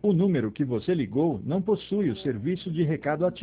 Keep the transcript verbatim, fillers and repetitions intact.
O número que você ligou não possui o serviço de recado ativo.